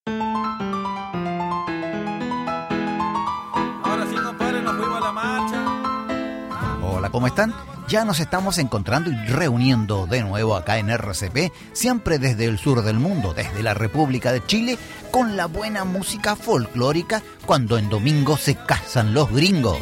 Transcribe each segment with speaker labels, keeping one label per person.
Speaker 1: Ahora sí, compadre, nos fuimos a la marcha.
Speaker 2: Hola, ¿cómo están? Ya nos estamos encontrando y reuniendo de nuevo acá en RCP, siempre desde el sur del mundo, desde la República de Chile, con la buena música folclórica cuando en domingo se casan los gringos.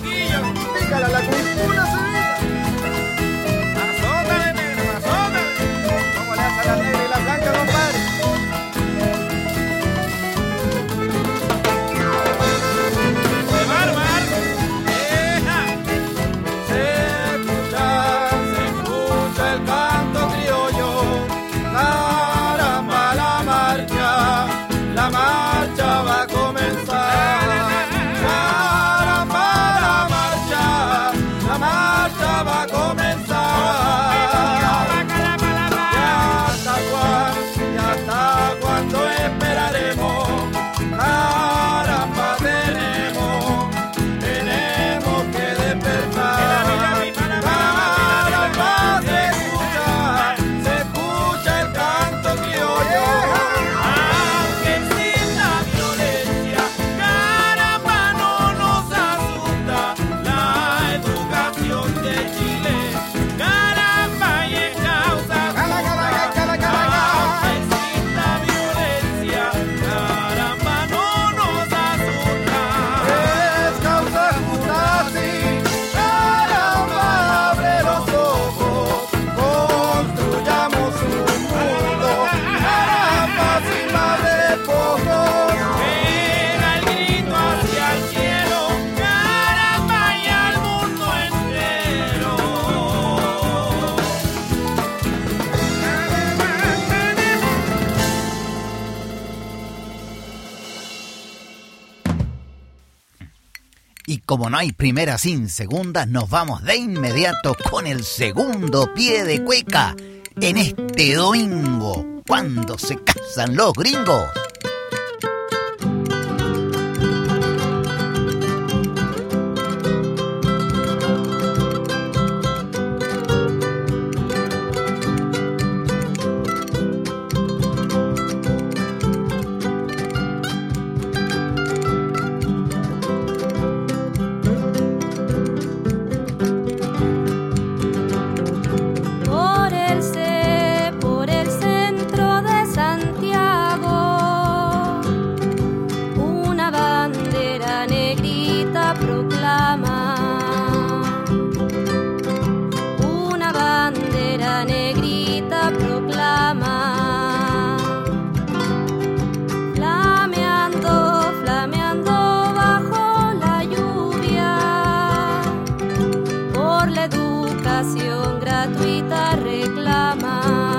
Speaker 2: Y como no hay primera sin segunda, nos vamos de inmediato con el segundo pie de cueca en este domingo, cuando se casan los gringos.
Speaker 3: Por el centro de Santiago, una bandera negrita proclama, una bandera negrita proclama, flameando, flameando bajo la lluvia, por la educación gratuita reclama.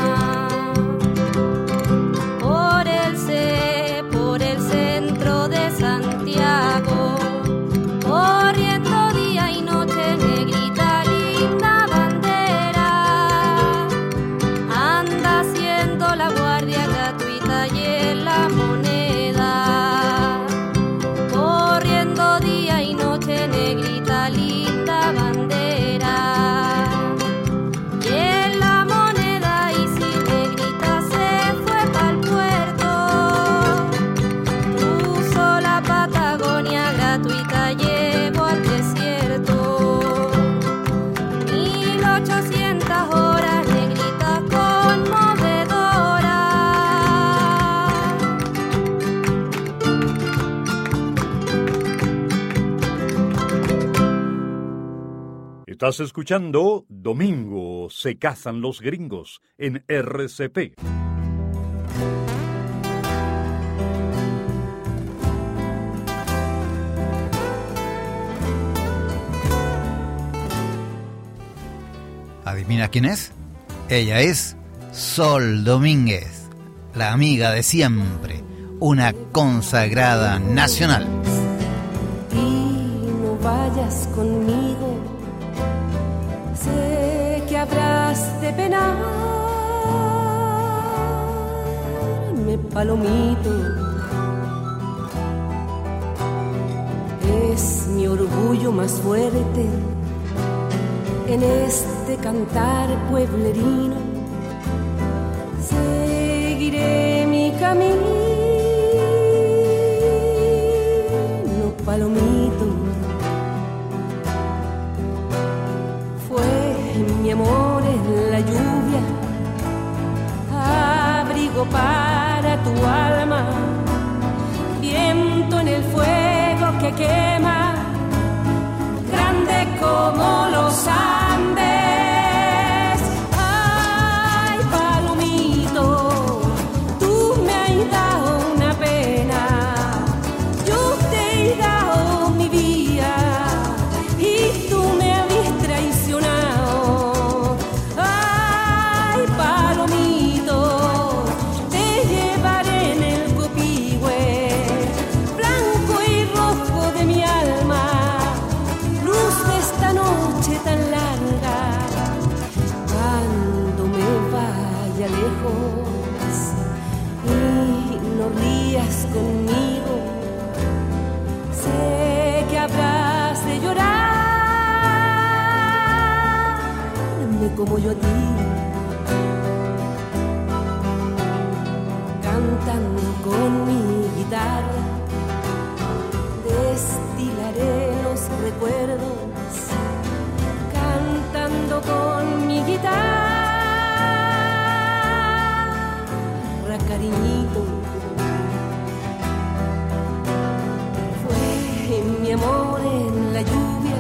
Speaker 3: Por el centro de Santiago, corriendo día y noche, negrita linda bandera, anda haciendo la guardia gratuita y en la moneda, corriendo día y noche, negrita linda bandera, y en la moneda, y si negrita se fue pa'l puerto, cruzó la Patagonia gratuita, llevó al desierto, 1800 horas, negrita conmovedora.
Speaker 4: Estás escuchando Domingo se casan los gringos en RCP.
Speaker 2: ¿Adivina quién es? Ella es Sol Domínguez, la amiga de siempre, una consagrada nacional.
Speaker 5: Y no vayas conmigo, sé que habrás de penarme, palomito. Es mi orgullo más fuerte en este cantar pueblerino. Seguiré mi camino para tu alma, viento en el fuego que quema, grande como los Andes. Ay, palomito, tú me has dado una pena, yo te he dado mi vida y tú me habías traicionado. Ay, palomito, te llevaré en el copihue, blanco y rojo de mi alma, luz de esta noche tan larga. Cuando me vaya lejos y no rías conmigo, sé que habrás de llorarme como yo a ti, cantando con mi guitarra, destilaré los recuerdos, cantando con mi guitarra, cariñito. Fue mi amor en la lluvia,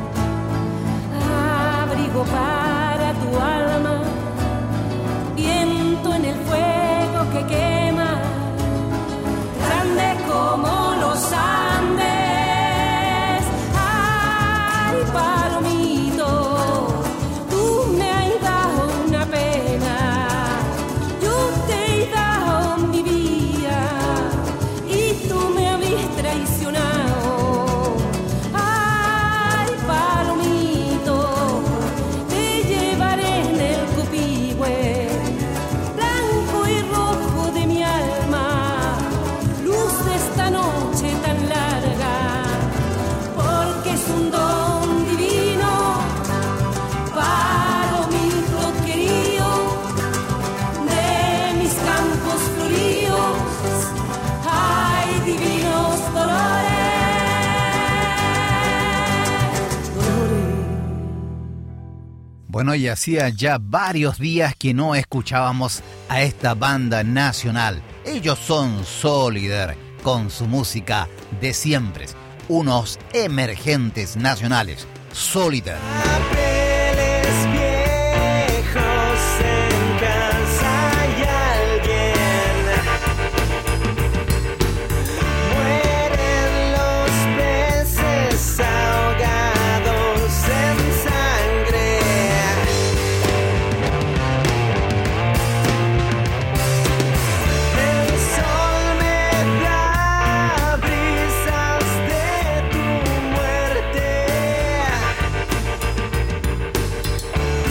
Speaker 5: abrigo para tu alma, viento en el fuego que quema, grande como los Andes. Ay, palomito, tú me has dado una pena, yo te he dado mi vida y tú me habías traicionado. Ay, palomito, te llevaré en el copihue, blanco y rojo de mi alma, luz de esta noche tan larga, porque es un don divino, palomito querido, de mis campos floridos. Ay, divinos dolores, dolores.
Speaker 2: Bueno, y hacía ya varios días que no escuchábamos a esta banda nacional. Ellos son Solider, con su música de siempre. Unos emergentes nacionales. Solider.
Speaker 6: Papeles viejos en casa hay alguien. Mueren los peces ahogados en sangre. El sol me da brisas de tu muerte.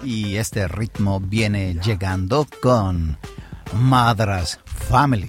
Speaker 2: Y este ritmo viene llegando con Madras Family.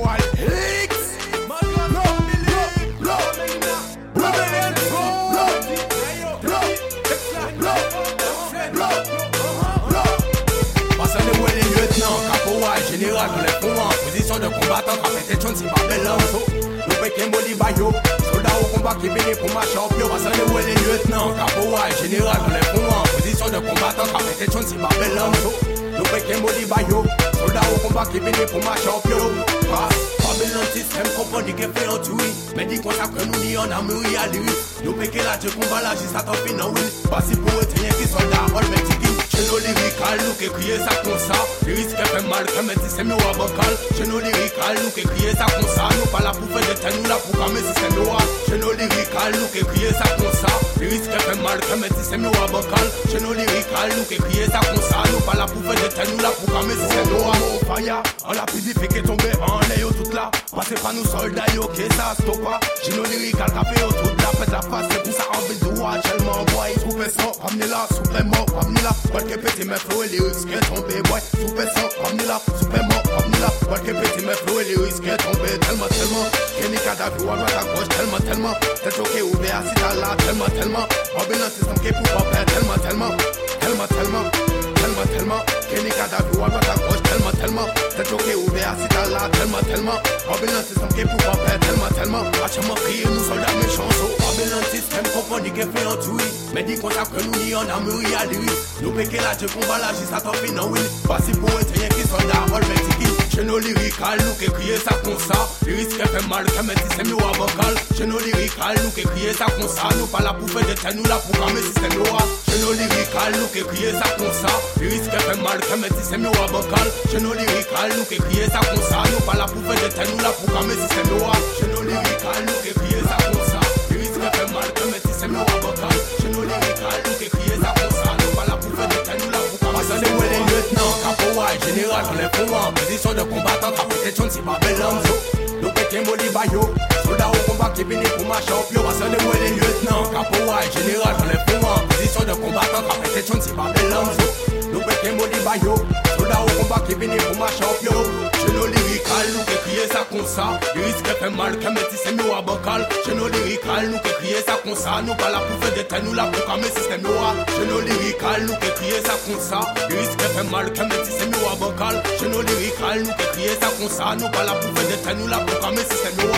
Speaker 7: Général, nous les font en position de combattant. Quand fait des si pas belle nous péquons Bolivayo. Soldats au combat qui viennent pour ma champion. Passant les ouais les lieutenants. Capoa et général, nous les font en position de combattant. Quand fait des si pas belle nous péquons Bolivayo. Soldats au combat qui viennent pour ma champion. Babylon système compagnie qui fait en tout. Mais dis qu'on sait que nous n'y en a mûri à lui. Nous péquons là, je combat là, j'ai ça t'en fin en oui. Pas si pour éteindre qui soldats, on le met chez nos lyrical, nous qui crier ça comme ça. Les risques fait mal, comme dit c'est mieux à bancal. Chez nos lyrical, nous qui crier ça comme ça. Nous pas là pour faire des temps, nous là pour calmer si c'est mieux. Chez nos lyrical, nous qui crier ça comme ça. Les risques fait mal, comme dit c'est mieux à bancal. Chez nos lyrical, nous qui crier ça comme ça. Nous pas là pour faire des temps, nous là pour calmer si c'est mieux. Mon fire, on a pu dire que tomber en l'air tout là. Passez pas nous soldats, yo, que ça stoppe pas. Chez nos lyrical, café au tout là. Faites la face, c'est pour ça en ville de roi. Tellement boy, soupe sang, ramenez là, soupe mort, ramenez là. Qualquer petit me flow et les risques tombés, boy. Soupe sang, ramenez là, soupe mort, ramenez là. Qualquer petit me flow et les risques tombés, tellement, tellement. Kenny Kadafi, à droite à gauche, tellement, tellement. T'es choqué ouvert, si t'as là, tellement, tellement. Babylon système qui pour pas faire, tellement, tellement. Tellement, tellement. Tellement, tellement. Kenny Kadafi, à droite à gauche, tellement, tellement. T'es choqué ouvert, si t'as là, tellement, tellement. Babylon système qui pour pas faire, tellement, tellement. Hachement crier, nous soldats méchants, so. Babylon système compagnie qui fait en tout. Mais dis qu'on tape que nous n'y en a mûri à lui. Nous péquons là, je combat là, j'ai ça t'en fin en oui. Pas si pour être rien qui soldat, on le met tiki. Chez nos lyrical, nous qui crier ça comme ça. Les risques fait mal, comme dit c'est mieux à bancal. Chez nos lyrical, nous qui crier ça comme ça. Nous pas là pour faire des temps, nous là pour calmer si c'est mieux. Chez nos lyrical, nous qui crier ça comme ça. Les risques fait mal, comme dit c'est mieux à bancal. Chez nos lyrical, nous qui crier ça comme ça. Nous pas là pour faire des temps, nous là pour calmer si c'est mieux. Chez nos lyrical, nous qui crier ça comme ça. Les risques fait mal, comme dit c'est mieux à bancal. Chez nos lyrical, nous qui crier ça comme ça. Nous pas là pour faire des temps, nous là pour calmer si c'est mieux. Les lieutenants, capoa et général, on les font en position de combattant. Quand fait des si pas belle nous péquons Bolivayo. Soldats au combat qui viennent pour ma champion. Passant les ouais les lieutenants, capoa et général, on les font en position de combattant. Quand fait des si pas belle nous péquons Bolivayo. Soldats au combat qui viennent pour ma champion. Chez nos lyrical, nous qui crier ça comme ça. Les risques fait mal, comme dit c'est mieux à bancal. Chez nos lyrical, nous qui crier ça comme ça. Nous pas là pour faire des temps, nous là pour calmer si c'est mieux. Chez nos lyrical, nous qui crier ça comme ça. Les risques fait mal, comme dit c'est mieux à bancal. Chez nos lyrical, nous qui crier ça comme ça. Nous pas là pour faire des temps, nous là pour calmer si c'est mieux.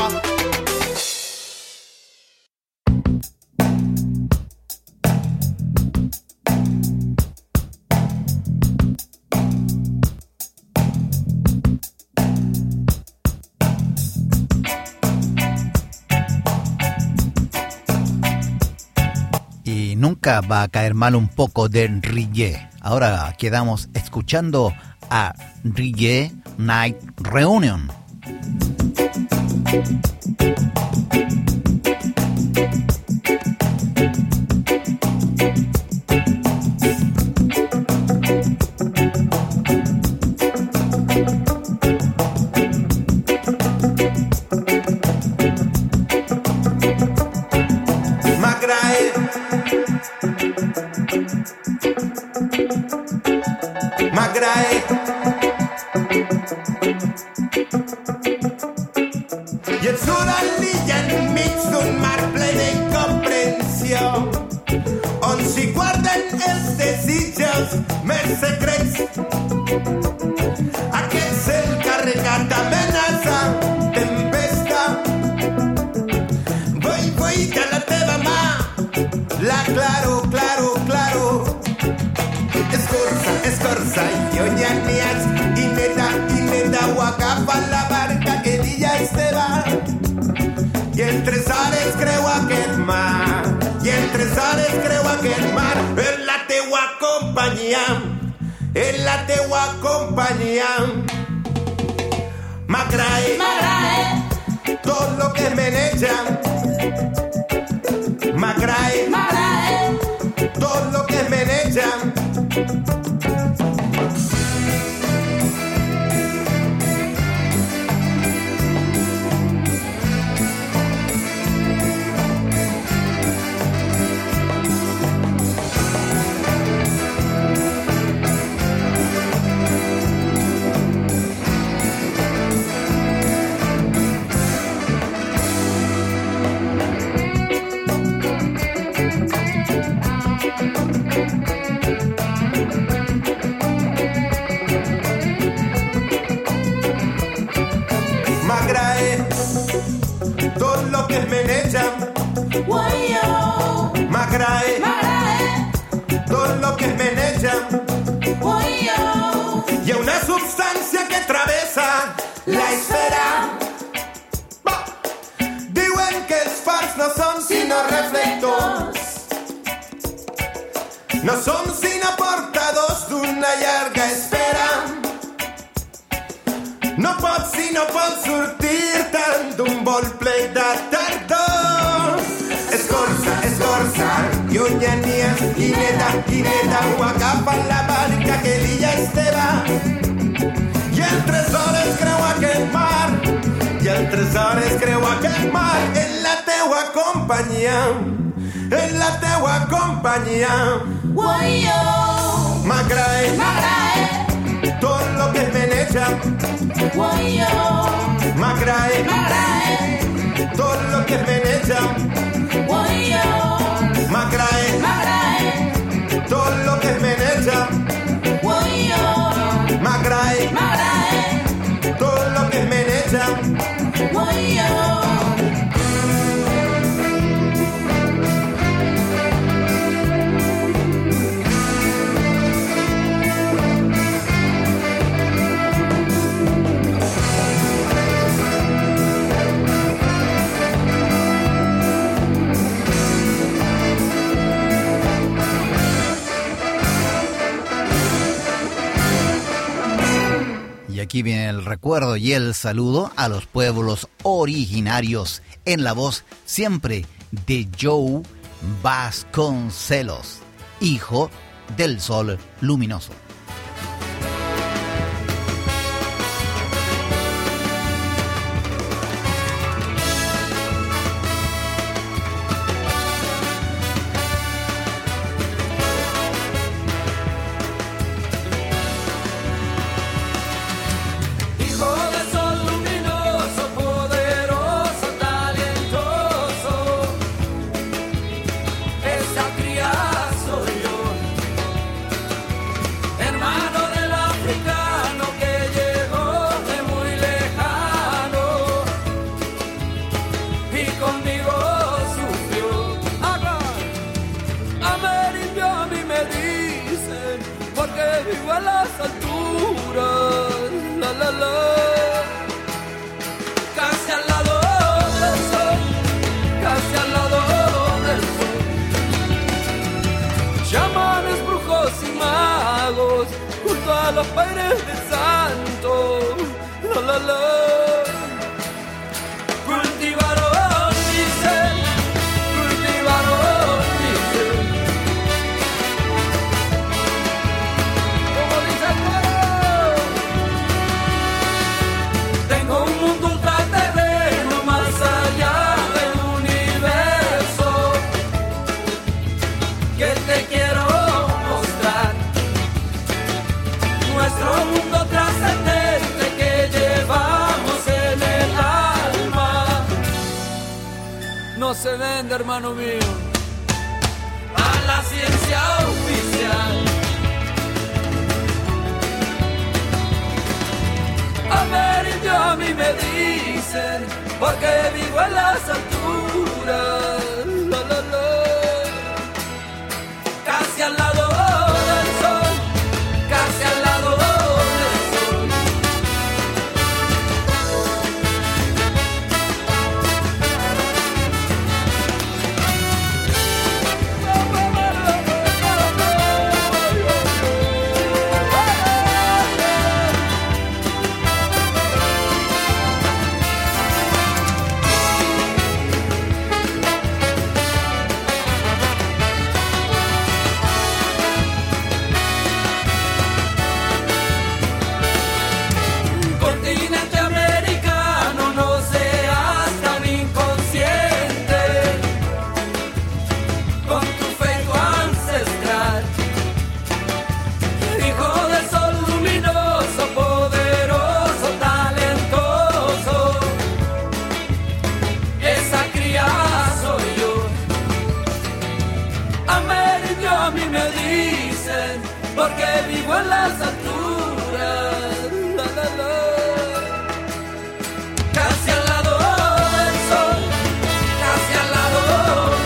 Speaker 2: Nunca va a caer mal un poco de Rillet. Ahora quedamos escuchando a Rillet Night Reunion.
Speaker 6: Jetzt so ein Lied mit so mar plena incomprensió on si guarden els desitjos més secrets aquest cel carregat d'amenaça tempesta vull que la teva mà la claro escorça i onyaniats i neta ho agafa la barca que l'illa és teva i entre sales creu aquest mar en la teua companyia m'agrada tot lo que meneja m'agrada tot lo que meneja. Magrae, todo lo que es menecha, y una sustancia que atraviesa la esfera. Diuen que els fars no son sino reflectors, no son sino portadors d'una llarga espera. No pots sortir-te'n d'un vol ple de tardor. Escorça, llunyanies, guineta, ho agafa la barca que l'illa és teva. I el tresor es creu aquest mar, en la teua companyia, M'agrae, tot lo que es meneja, M'agrae, tot lo que es meneja, M'agrae, tot lo que es meneja, M'agrae, tot lo que es meneja.
Speaker 2: Y aquí viene el recuerdo y el saludo a los pueblos originarios en la voz siempre de Joe Vasconcelos, hijo del sol luminoso.
Speaker 8: Los padres de santo, cultivaron mi ser, como dice el coro. Tengo un mundo ultraterreno más allá del universo que te quiero mostrar. Nuestro mundo trascendente que llevamos en el alma no se vende, hermano mío, a la ciencia oficial. Amerindio a mí me dicen, porque vivo en las alturas, casi al lado del sol, casi al lado del sol. Porque vivo en las alturas, casi al lado del sol, casi al lado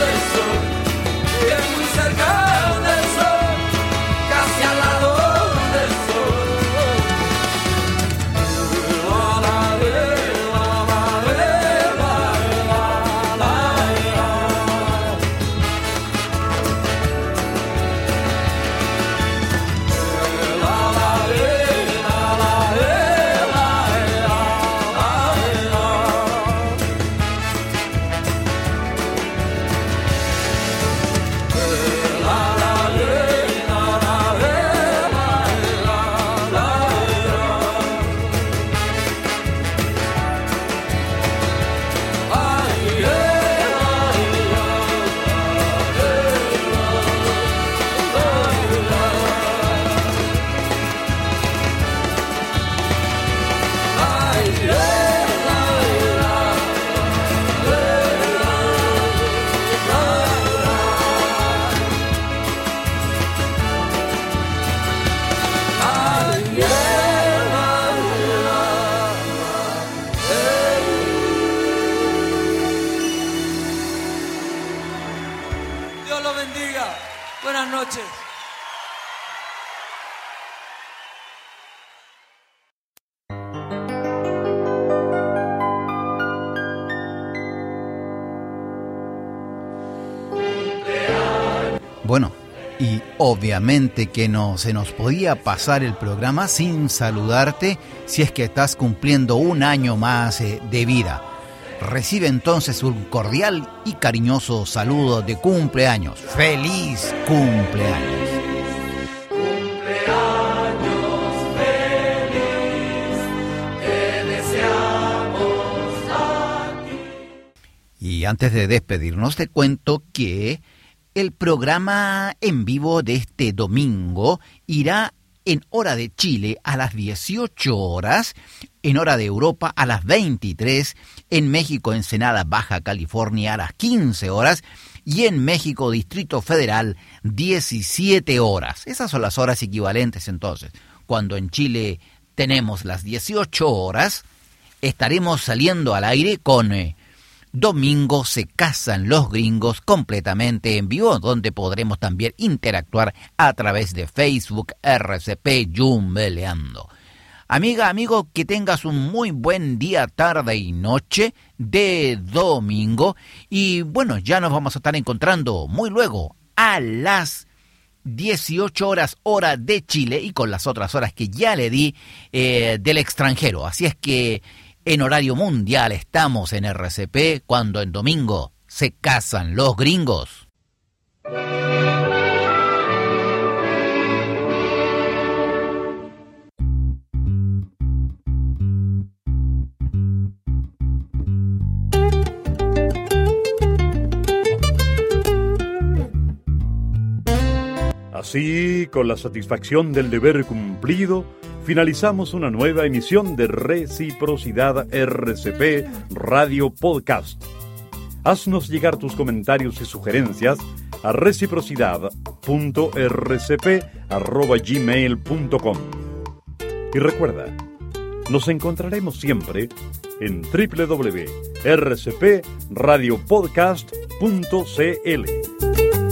Speaker 8: noches.
Speaker 2: Bueno, y obviamente que no se nos podía pasar el programa sin saludarte si es que estás cumpliendo un año más de vida. Recibe entonces un cordial y cariñoso saludo de cumpleaños. ¡Feliz cumpleaños! Y antes de despedirnos te cuento que el programa en vivo de este domingo irá en hora de Chile a las 18 horas, en hora de Europa a las 23, en México, Ensenada, Baja California a las 15 horas y en México, Distrito Federal, 17 horas. Esas son las horas equivalentes entonces. Cuando en Chile tenemos las 18 horas, estaremos saliendo al aire con Domingo se casan los gringos completamente en vivo, donde podremos también interactuar a través de Facebook, RCP Yumbeleando. Amiga, amigo, que tengas un muy buen día, tarde y noche de domingo. Y bueno, ya nos vamos a estar encontrando muy luego a las 18 horas hora de Chile y con las otras horas que ya le di del extranjero. Así es que en horario mundial estamos en RCP cuando en domingo se casan los gringos.
Speaker 4: Así, con la satisfacción del deber cumplido, finalizamos una nueva emisión de Reciprocidad RCP Radio Podcast. Haznos llegar tus comentarios y sugerencias a reciprocidad.rcp@gmail.com. Y recuerda, nos encontraremos siempre en www.rcpradiopodcast.cl.